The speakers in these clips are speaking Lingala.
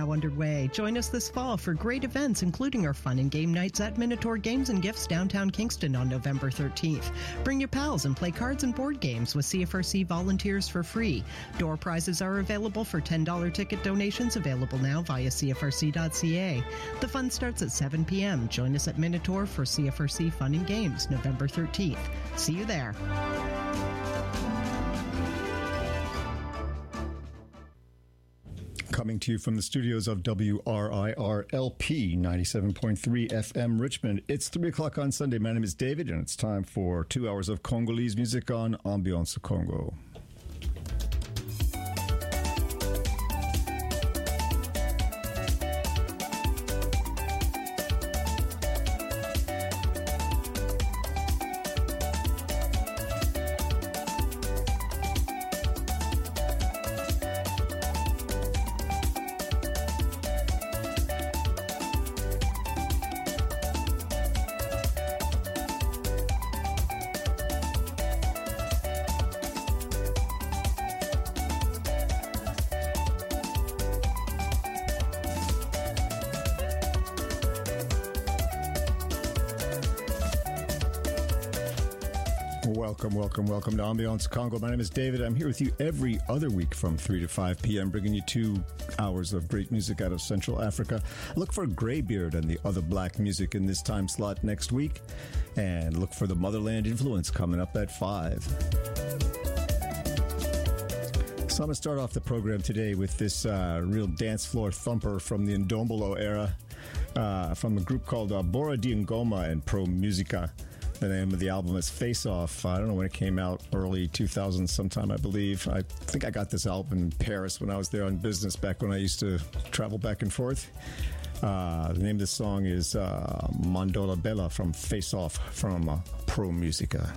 now underway. Join us this fall for great events, including our fun and game nights at Minotaur Games and Gifts downtown Kingston on November 13th. Bring your pals and play cards and board games with CFRC volunteers for free. Door prizes are available for $10 ticket donations, available now via CFRC.ca. The fun starts at 7 p.m. Join us at Minotaur for CFRC Fun and Games, November 13th. See you there. Coming to you from the studios of WRIR-LP 97.3 FM Richmond. It's 3 o'clock on Sunday. My name is David, and it's time for 2 hours of Congolese music on Ambiance Congo. Welcome to Ambiance Congo. My name is David. I'm here with you every other week from 3 to 5 p.m., bringing you 2 hours of great music out of Central Africa. Look for Greybeard and the other black music in this time slot next week. And look for the Motherland Influence coming up at 5. So I'm going to start off the program today with this real dance floor thumper from the Ndombolo era, from a group called Bora Ngoma and Pro Musica. The name of the album is Face Off. I don't know when it came out, early 2000s sometime, I believe. I think I got this album in Paris when I was there on business back when I used to travel back and forth. The name of the song is Mandola Bella from Face Off from Pro Musica.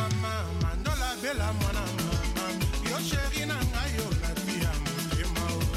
Mandola Bella mwana mama yo sheri na ngayo na tia motema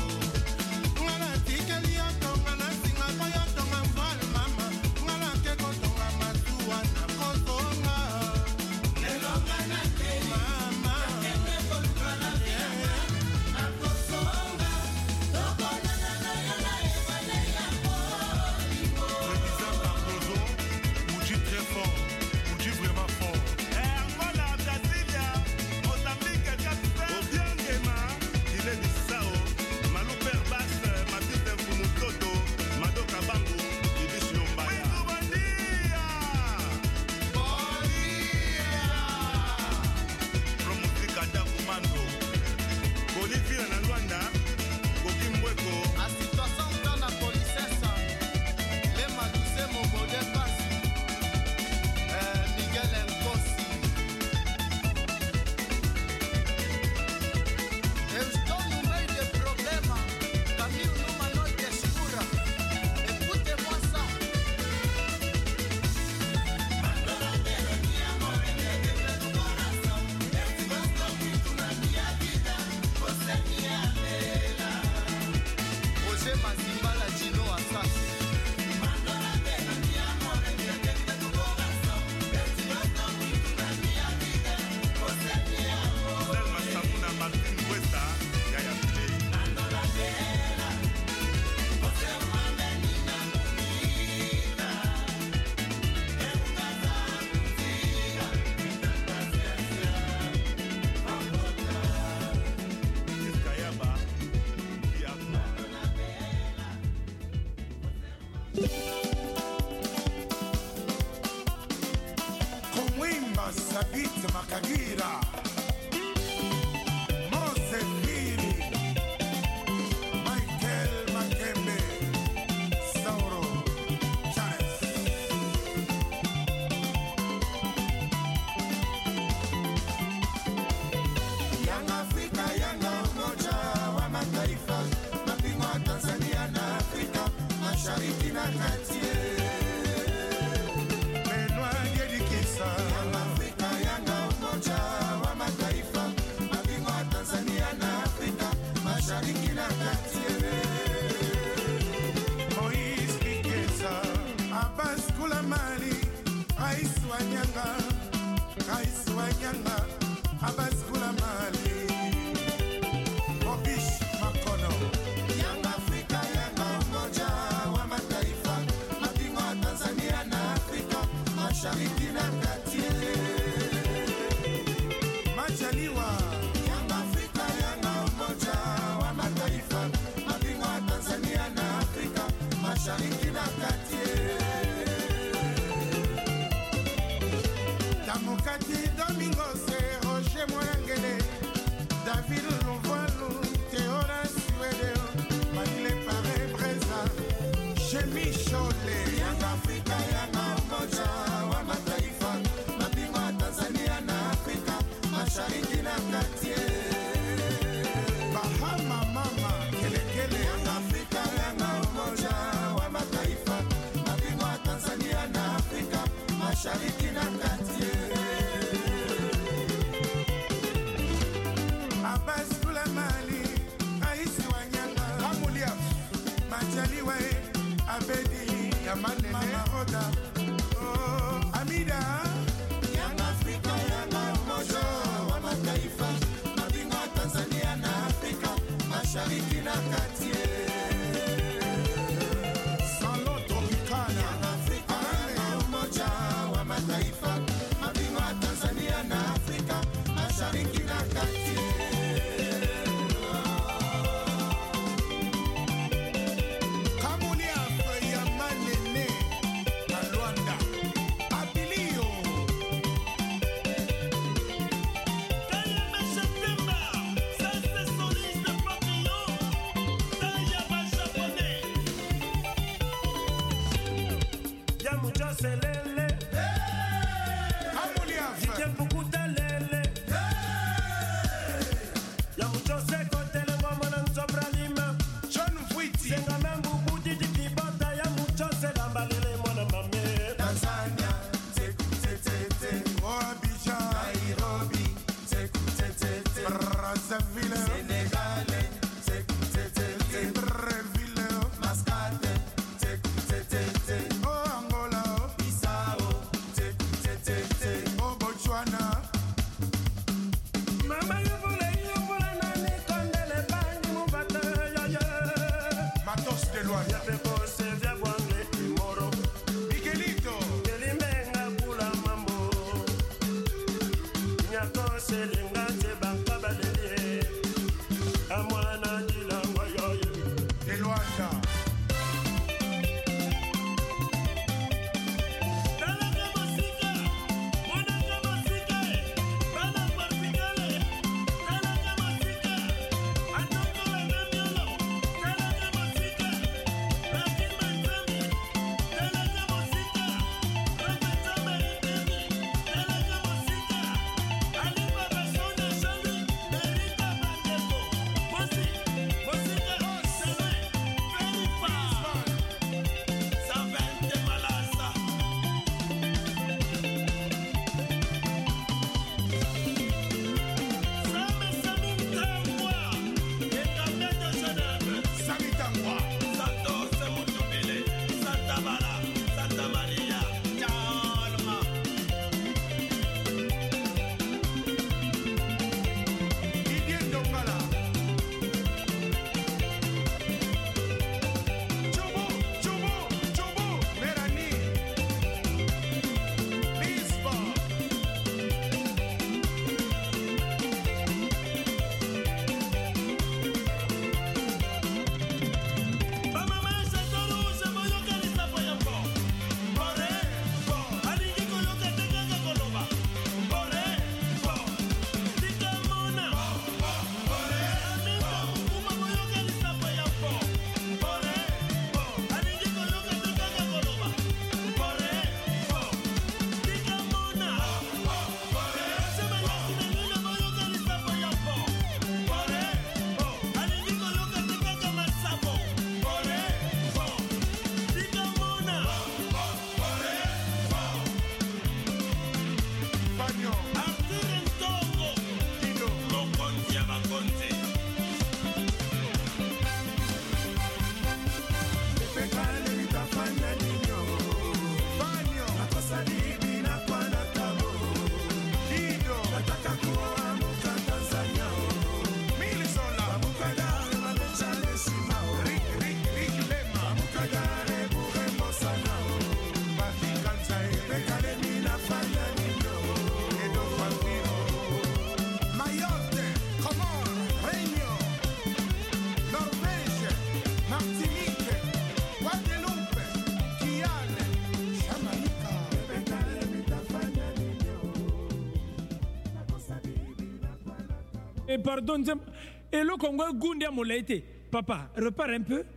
Et pardon, et le Congo Gundia Moulaïté. Papa, repars un peu.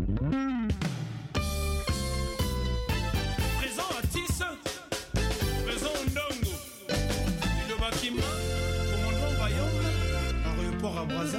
Présent à Tis, présent au Ndongo. Et le Bakima, commandant Bayonga, aéroport à Brazza.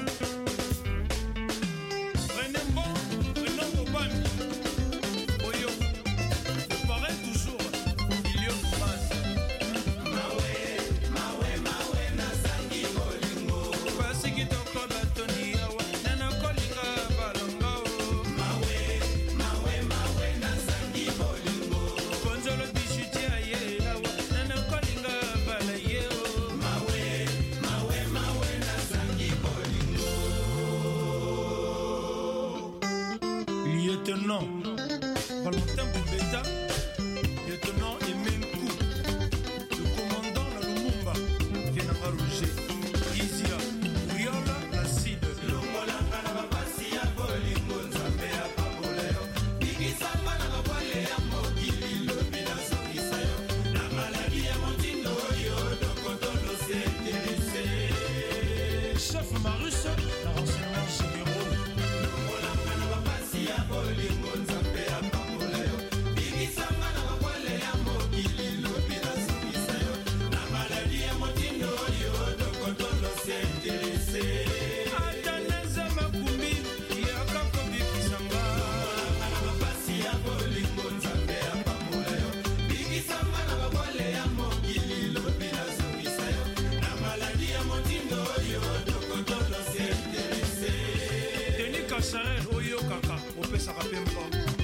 Lieutenant Valentin Boubeta, lieutenant Emenkou, le commandant la Lumumba, Kenanga Roger, Izia, Riola, Acide. Longolanga na babasi ya bolingo nzambe ya paboleo. Bikisamba na babwale ya mokili lobi na sokisa yo. Na maladi ya motindo yo, dokotono se interese. Chef Marus, la renseignement généraux. Longolanga na babasi ya bolingo nzambe ya paboleo. Bikisamba na babwale ya mokili lobi na sokisa yo. Na maladi ya motindo yo, dokotono se interese. Ataneza makumbi ya kako bikisamba. Longolanga na babasi ya bolingo nzambe ya paboleo. Bikisamba na babwale ya mokili lobi na sokisa yo. Na maladi ya motindo yo, dokotono se interese. Denis Kassaret oyo kaka opesaka pemba.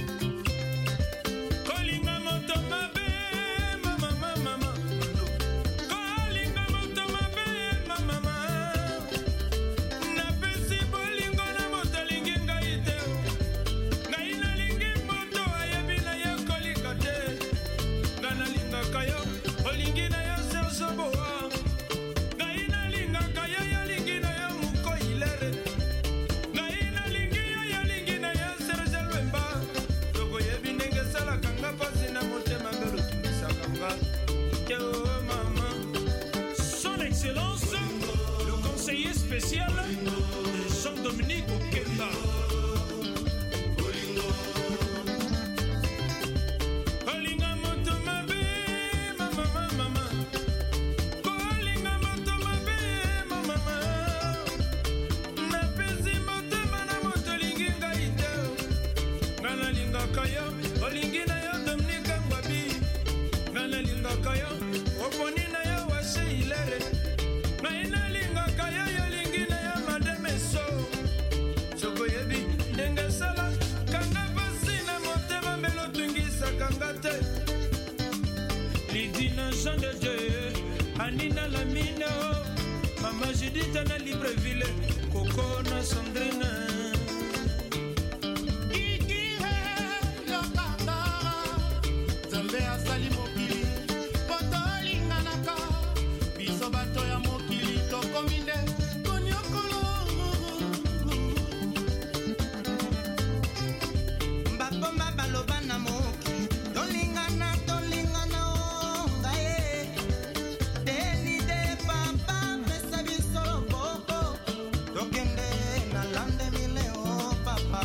Kolinga moto mabe, mama mama. Kolinga moto mabe, mama. Napesi bolingo na moto lingi ngai te. Ngai nalingi moto ayebi na ye kolika te. Ngai nalingaka yo, olingi na yo Serge Boa. Ngai nalingaka yo, yolingi na yo Muko Hilere. Ngai nalingi yo, yolingi na yo Serge Lwemba. Tokoyebi ndenge esalaka nga pasi na motema mbelo tumisaka nga. Yo mama. Son Excellence, le conseiller spécial Jean-Dominique Okemba. Kolinga moto mabe, mama mama. Kolinga moto mabe, mama mama. Napesi motema na moto lingi ngai te. Ngai nalingaka yo, olingi na yo Dominique Ngwabi. Ngai nalingaka yo, oponi na yo Washe Hilere. Ngai nalingaka yo, yolingi na yo Madame So. Sokoyebi ndenge sala kanga pasi na motema mbelo tungisaka nga te. Lidina Jean de Dieu, Anina Lamine, Mama Judith na Libreville, Coco na Sandrine. Nzambe asali mokili po tolinganaka biso bato ya mokili tokomi nde konyokolo Mbapomba baloba na mokili tolingana o ngaye. Deni de papa pesa biso loboko. Tokende na lande mileo papa.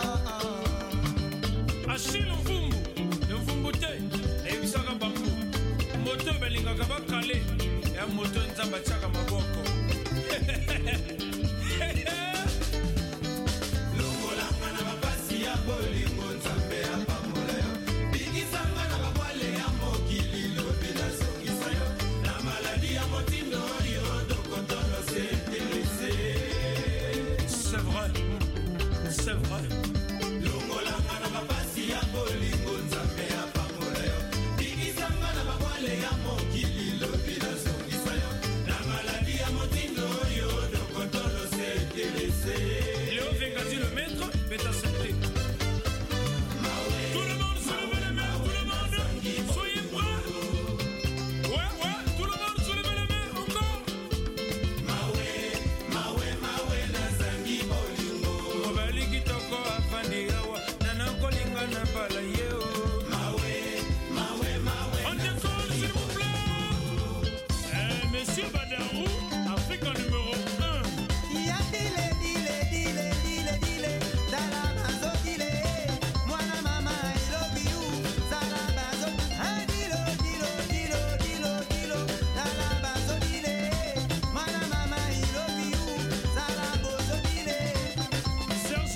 Achille Mvumbu te, ebisaka bango. Moto belingaka bakale, ya moto nzamba tiaka maboko. Longolanga na babasi ya bolingo nzambe ya paboleo. Bikisanga na babwale ya mokili lobi na sokisa yo. Na maladi ya motindo yo, dokotono se interese. C'est vrai, c'est vrai. Longolanga na babasi ya bolingo nzambe ya paboleo. Bikisanga na babwale ya mokili lobi na sokisa yo. Na maladi ya motindo yo, dokotono se interese. Léo Vengati le maître, Beta Santé. Tout le monde soulevez les mains, tout le monde. Soyez prêts. Ouais, tout le monde soulevez les mains, encore. Mawe na zangi bolingo. Mobali kitoko afani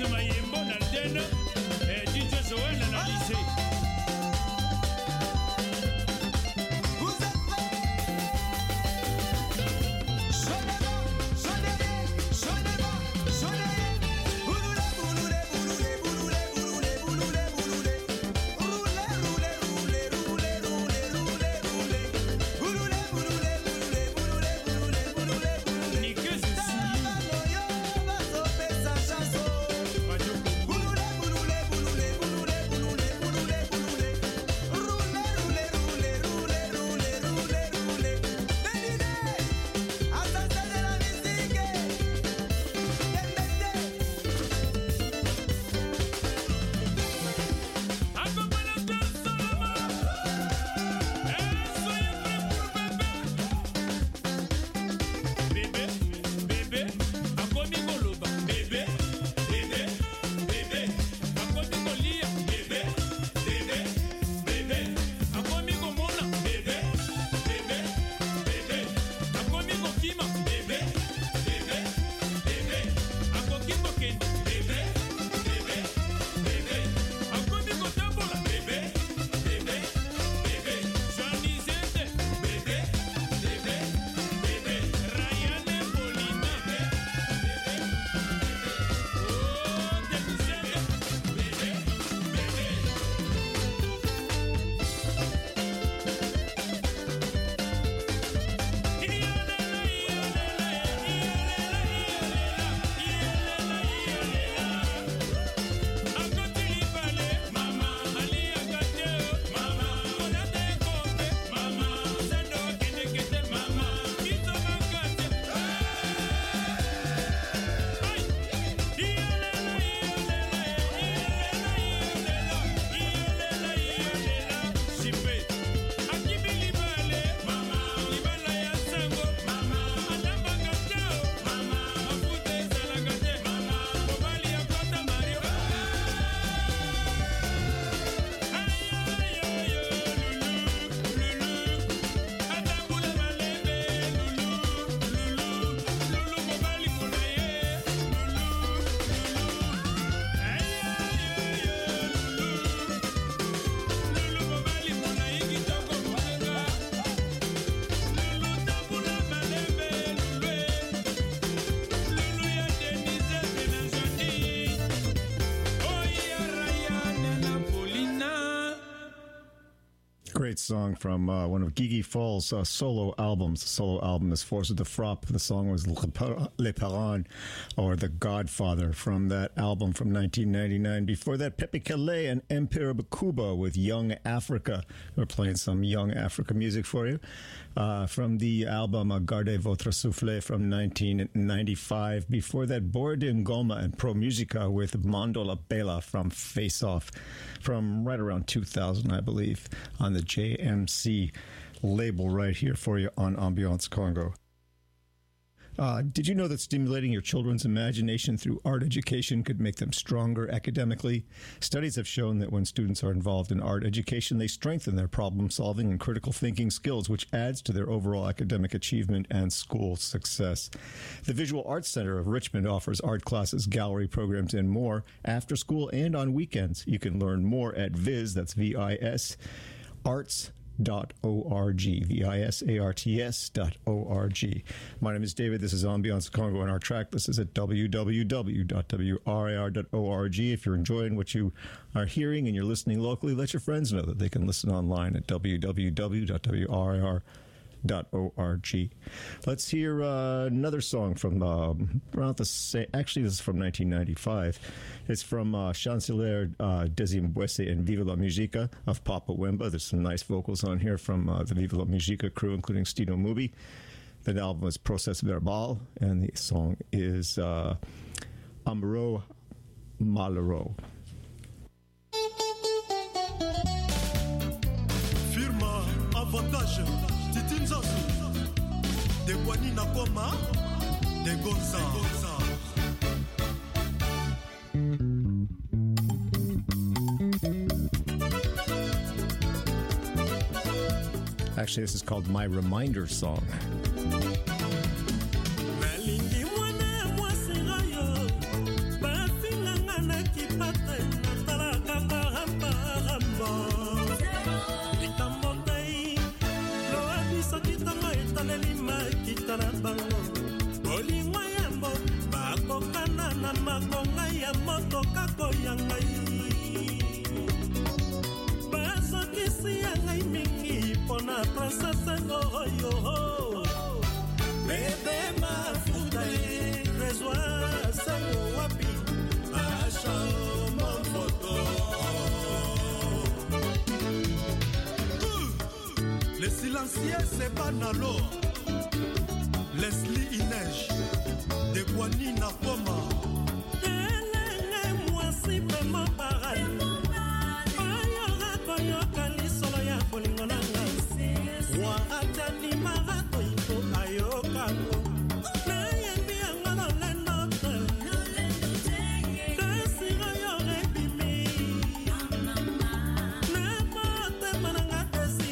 Mayembo na Aldena, DJ Joël na lycée. Great song from one of Gigi Fall's solo albums. The solo album is Force de Frappe. The song was Le Parent, or The Godfather, from that album from 1999. Before that, Pepe Calais and Empire Bakuba with Young Africa. We're playing some Young Africa music for you. From the album Gardez Votre Souffle from 1995. Before that, Bora Ngoma and Pro Musica with Mondo La Bella from Face Off from right around 2000, I believe, on the JMC label right here for you on Ambiance Congo. Did you know that stimulating your children's imagination through art education could make them stronger academically? Studies have shown that when students are involved in art education, they strengthen their problem-solving and critical thinking skills, which adds to their overall academic achievement and school success. The Visual Arts Center of Richmond offers art classes, gallery programs, and more after school and on weekends. You can learn more at VIS, that's V-I-S, arts.org, VISARTS.org. My name is David. This is Ambiance Congo, and our track list is at www.wrir.org. If you're enjoying what you are hearing and you're listening locally, let your friends know that they can listen online at www.wrir.org. Let's hear another song from around the same. Actually, this is from 1995. It's from Chancelier Desimbwese and Viva la Musica of Papa Wemba. There's some nice vocals on here from the Viva la Musica crew, including Stino Mubi. The album is Process Verbal, and the song is Amro Malero. Firma Avantage Titi Nzazu de Kwani Nakoma de Gonza. Actually, this is called My Reminder Song. Les silencieux, c'est Banalo. Leslie Inej, de Guani Nakoma. Moi, si vraiment pareil. Ayora koyoka lisolo ya bolingo na ngai. Wa atani marato iko ayoka ngo. Na yebi angalo le note. Desiro yore bimi. Na mote mananga desi.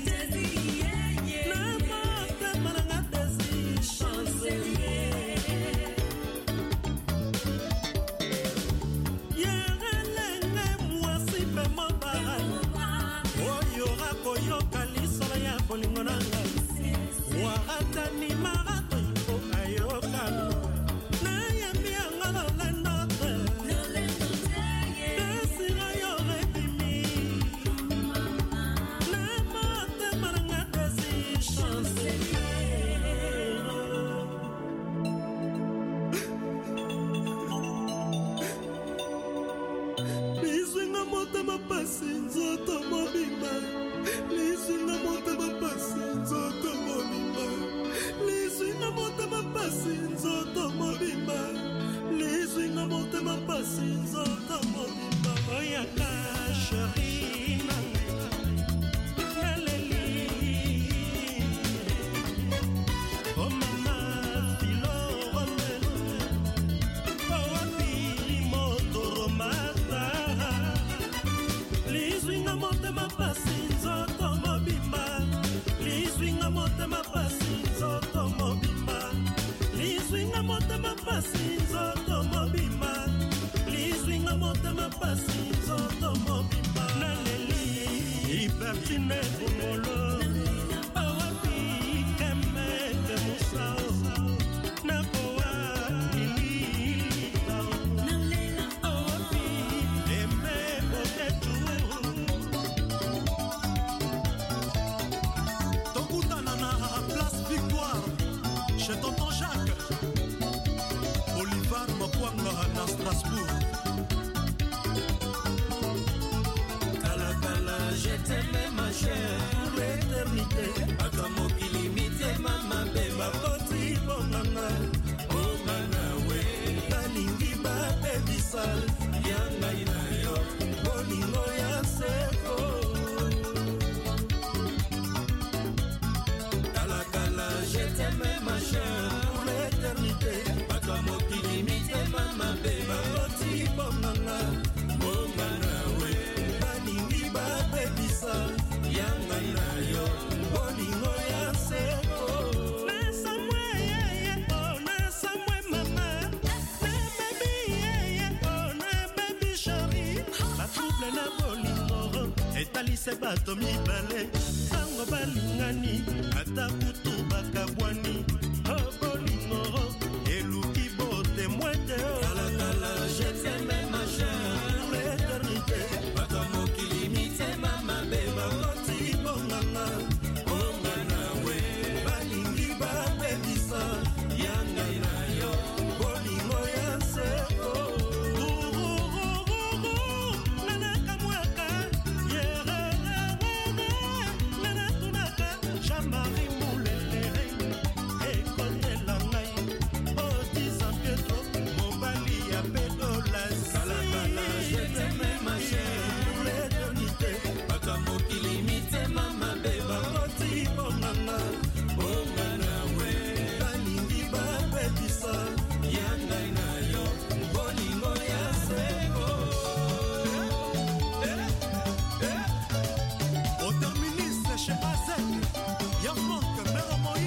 Na mote mananga desi. Chancelier. Yerelenge moi si vraiment pareil. Oyora koyoka lisolo ya bolingo na ngai. Wa atani marato iko ayoka ngo. Na yebi angalo le note. Desiro yore bimi. Na mote mananga desi. Chancelier. Lisinga motema pasi nzoto mobimba. Lisinga motema pasi nzoto mobimba. Lisinga motema pasi nzoto mobimba. Lisinga motema pasi nzoto mobimba. Oyaka chérie nanga. Naleli. Oh mama filo romelo. Owapi motoro mata. Lisinga motema pasi nzoto mobimba. Lisinga motema pasi nzoto mobimba. Lisinga motema pasi nzoto mobimba. Lisinga motema pasi nzoto mobimba. Naleli Ibertine Bumolo. Awapi Emeke Musao. Napoa Ilita. Awapi Eme Boketu. Tokutana na Place Victoire, chez Tonton Jacques. Olivar Makwanga na Strasbourg. Kala kala, je t'aime ma chère pour l'éternité. Akamoki limite mama beba Bakoti bonganga. bongana we. Balingi babebisal. Yanga ina yo. Bolingo ya seko. Kala kala, je t'aime ma chère Pour l'éternité. Akamoki limite mama beba Bakoti bonganga. bongana we. Balingi babebisal. Yanga ina yo. Bolingo ya seko. Nasa mwe yeye, oh nasa mwe mama. Na baby yeye, oh na baby chérie. La trouble na bolingo etalise bato mibale. Tango balingani ata kutu bakabwani. Oh bolingo eluki bote mwete. Kala kala, je t'aime ma chère Pour l'éternité. Akamoki limite mama beba Bakoti bonganga. bongana we. Balingi babebisa. Yanga ina yo. Bolingo ya seko. Nana kamwaka. Nana tunaka. Jean-Marie Moulele. Ekotela ngai. Oti San Pietro. Mobali ya Pédolas. Kala kala, je t'aime ma chère Pour l'éternité. Akamoki limite mama beba Bakoti bonganga. bongana we. Balingi babebisa. Yanga ina yo. Bolingo ya seko. Au terminus chez AZ, y'a Franck Meramoï.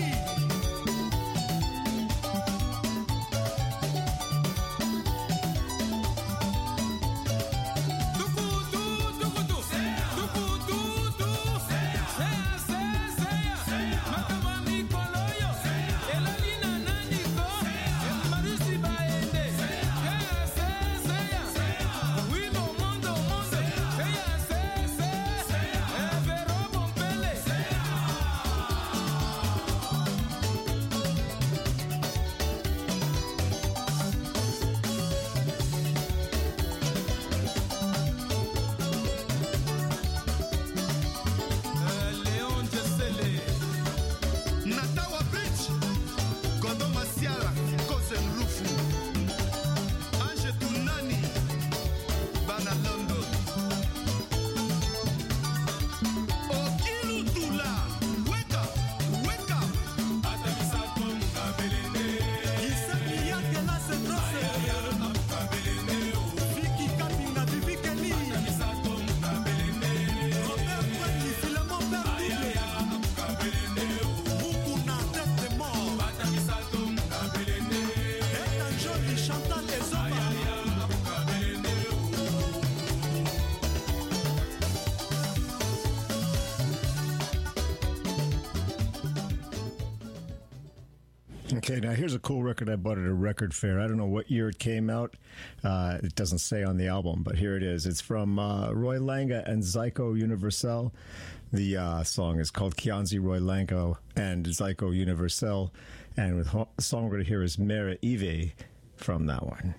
Okay, now here's a cool record I bought at a record fair. I don't know what year it came out. It doesn't say on the album, but here it is. It's from Roy Langa and Zyko Universal. The song is called Kianzi Roy Langa and Zyko Universal. And the song we're going to hear is Mere Ive from that one.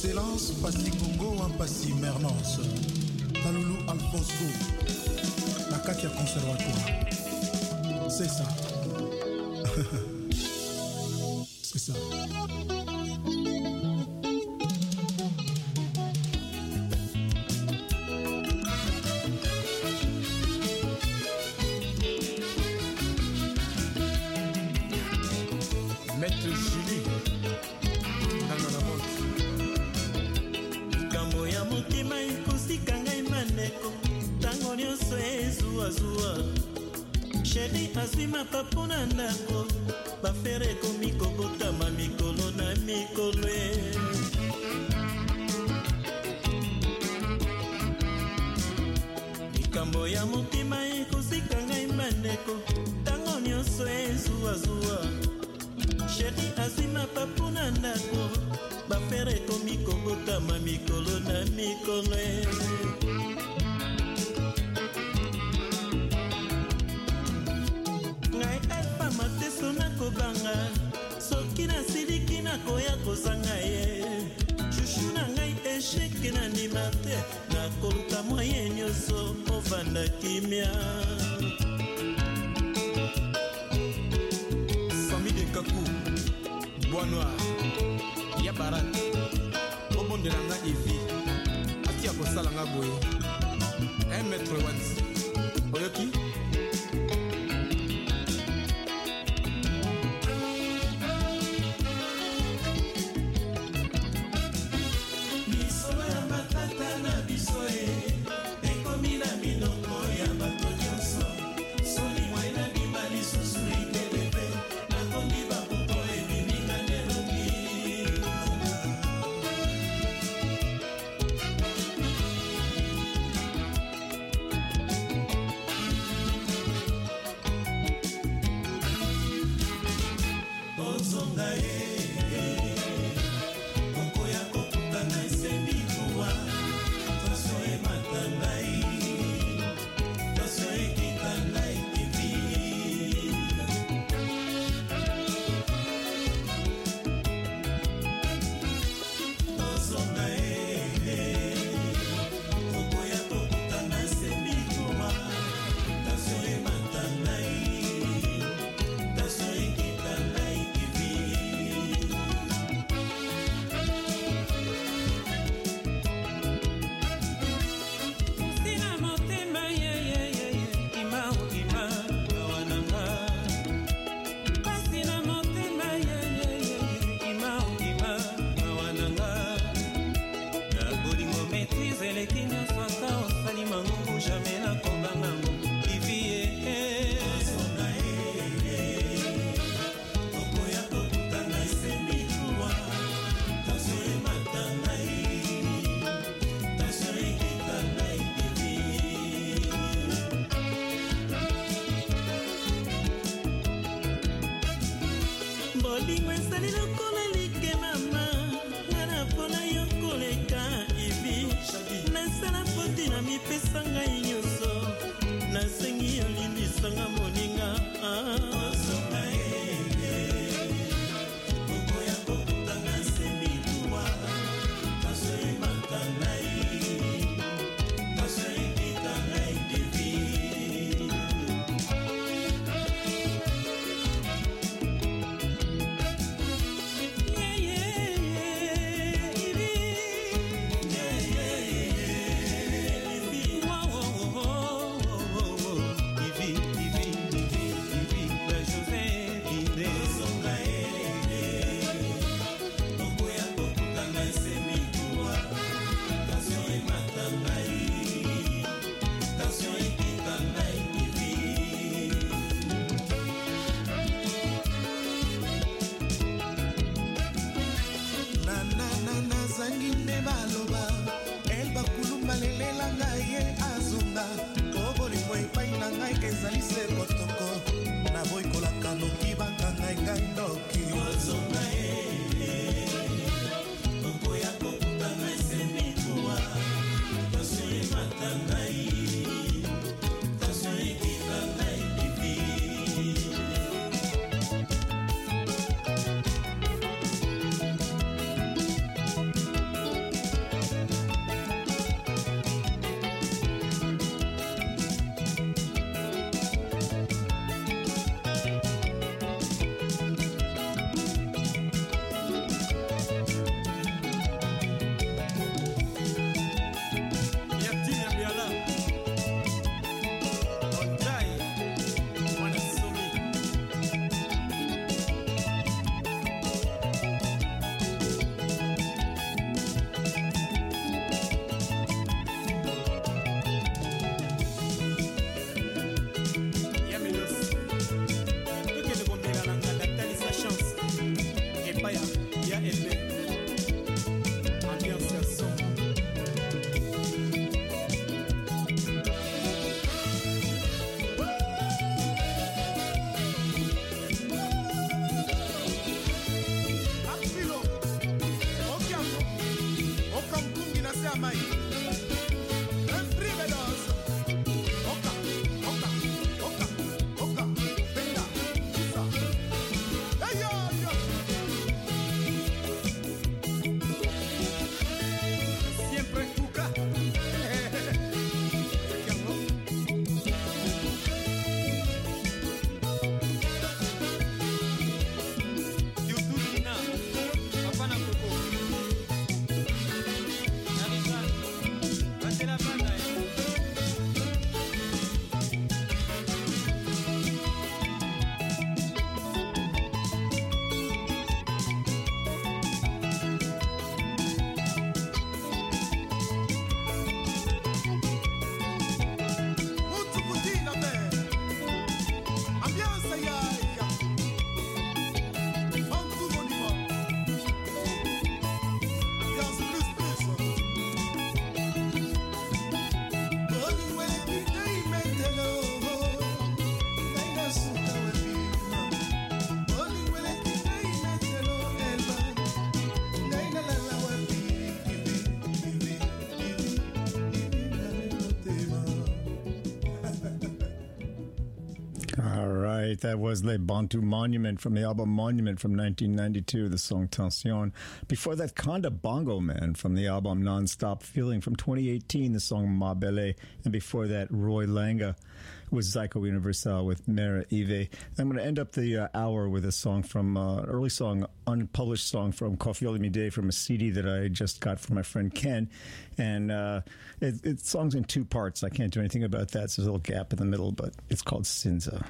excellence Pasi Congo en Pasi Mernos Talulu Alfonso la Katia Conservatoire. C'est ça. C'est ça. Maître Julie nanga na moto likambo ya motema ekosika ngai maneko ntango nyonso ezuwazuwa sheri azwi mapapu na ndako bafere ekomi kobotama mikolo na mikolo likambo ya motema ekosika ngai maneko ntango nyonso ezuwazuwa sheri azwi mapapu na ndako bafere ekomi kobotama mikolo na mikolo ngai alfa mateso nakobanga soki nasiliki nakoya kozanga ye shushu na ngai esheke na ndima te nakoluka mwaye nyonso ovanda kimia Kaku, Bois Noir, Yabarat, Obonde Langa Ivi, Atia Kosalanga Boy, 1m1, Oyoki. Bisolo ya matata na bisoe, ekomi na minoko ya bato nyonso, soli mwai na bimali susu ikelebe. right. That was Le Bantu Monument from the album Monument from 1992, the song Tension. Before that, Conda Bongo Man from the album Non-Stop Feeling from 2018, the song Ma Belle. And before that, Roy Langa with Zyko Universal with Mera Ive. I'm going to end up the hour with a song from, early song, unpublished song from Koffi Olomide from a CD that I just got from my friend Ken. And it's songs in two parts. I can't do anything about that, so there's a little gap in the middle, but it's called Sinza.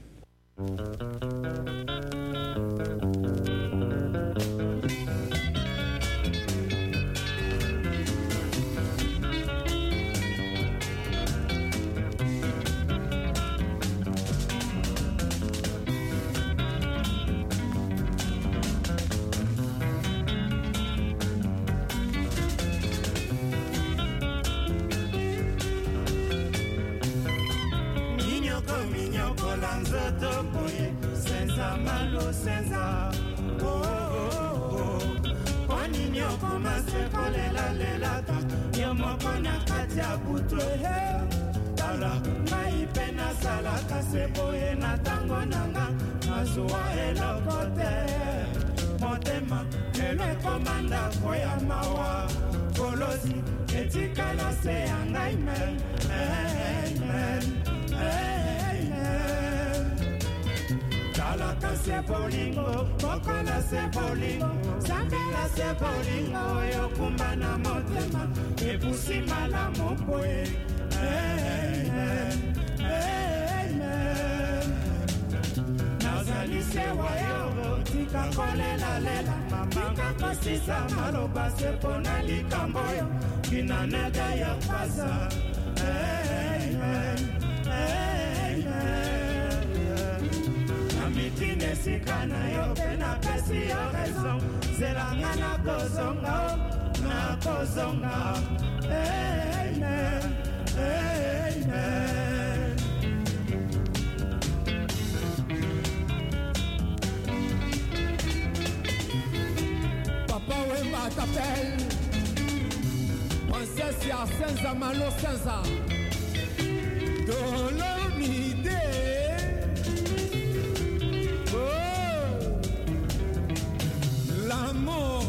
Senza malo senza Dolomide. Oh, l'amour.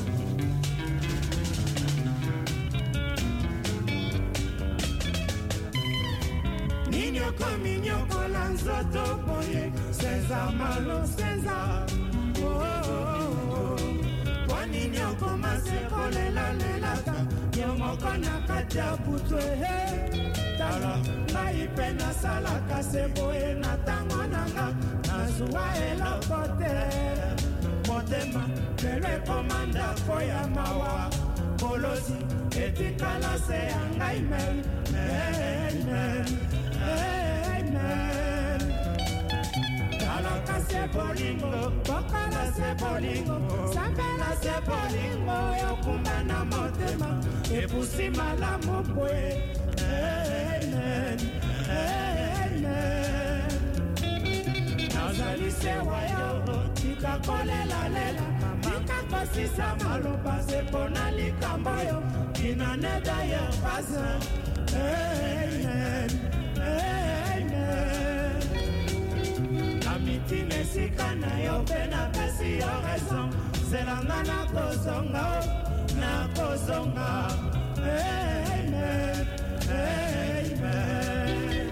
Ninyoko lanzoto boye senza malo senza. Oh, kwa ninyoko maseko lela Yomoko nakatia putwe Tala Naipe na sala kaseboe na tango nanga Nazua elokote Motema Kere komanda koya mawa Kolosi etikala se angai men Amen Amen Tala kase bolingo Bokala se bolingo Sambela se bolingo Yokumba na motema Epusi malamu pwe Amen Amen Nazali se wayo Tika kolela lela Tika kosisa malupa Sepona likamboyo Kina neda ya fasa Amen Amen Amitine sikana yo Pena pesi yo raison Zelanga na kozonga Na kozonga Amen Amen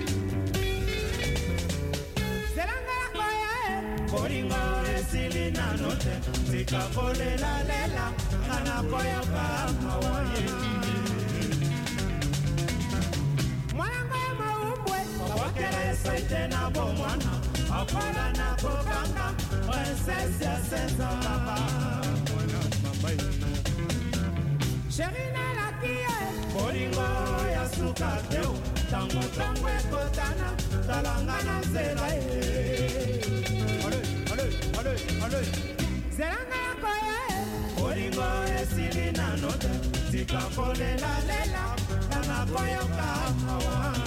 Zelanga na koya Koringo esili na note Zika kole la lela Kana koya ka mawaye Mwanango ya maumbwe Wakere saite na bomwana Akwala na kokanga Princesse ya senza baba Sherina la kie Bolingo ya suka teo Tango tango ekotana Talangana zela Ale Zelanga ya koye Bolingo esili na note Zika kole la lela Tanga koyo kamawa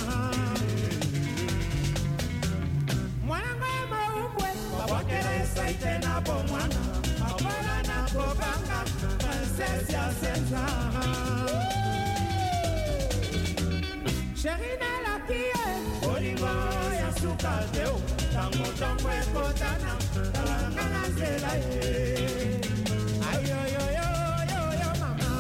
Mwanango ya maumbwe Wakere saite na bomwana Akwala na kokanga Princesse ya senza Sherina la kie Bolingo ya suka teo tango tango ekotana talanga na nzela ye ayoyoyoyoyo mama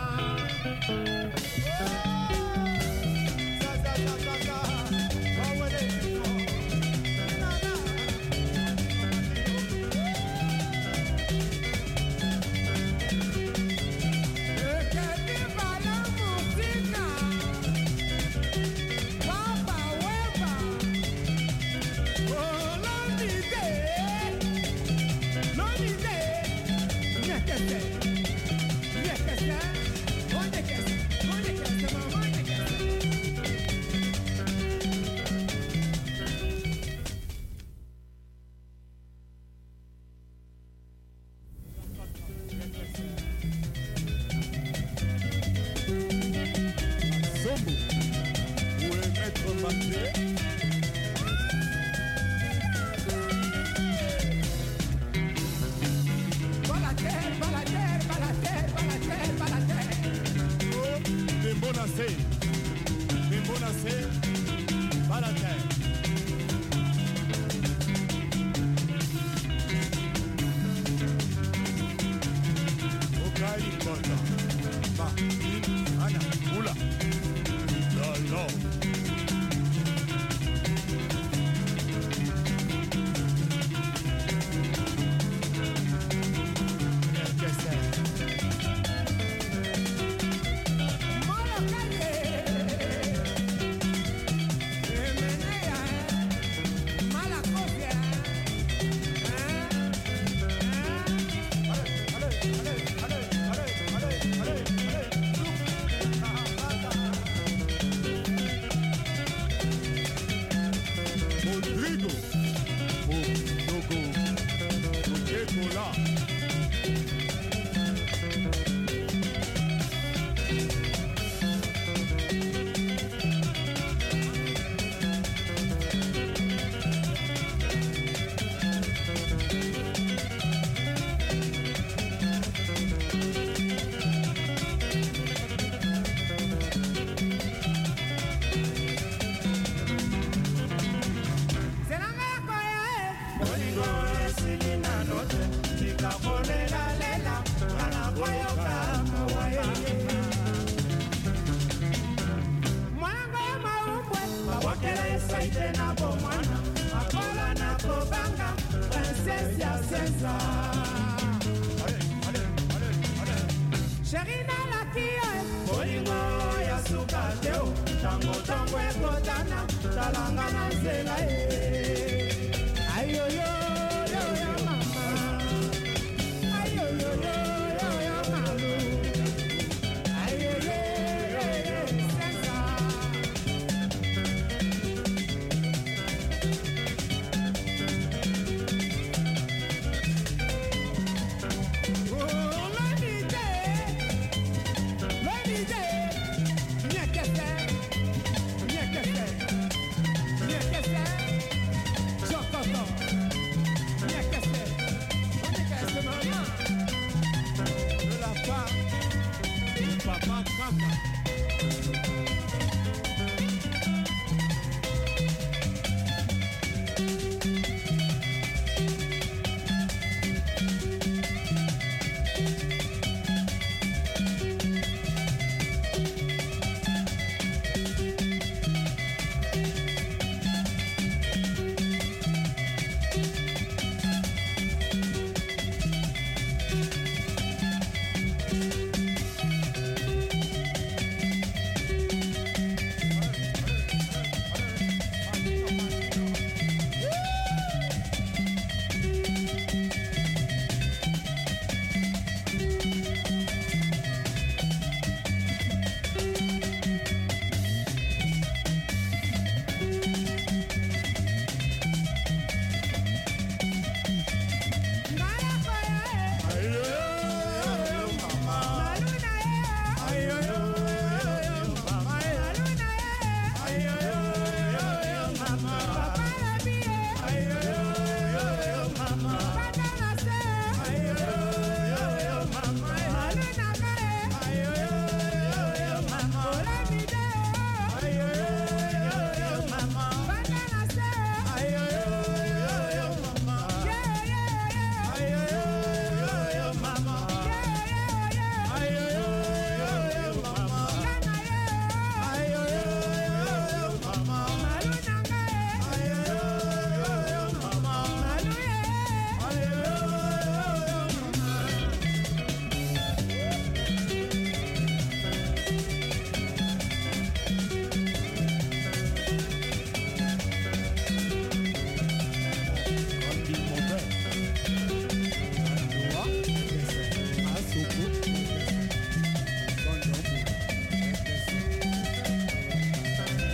Sherina lakia bolingo ya suka teo tango tango ekotana talanga na nzela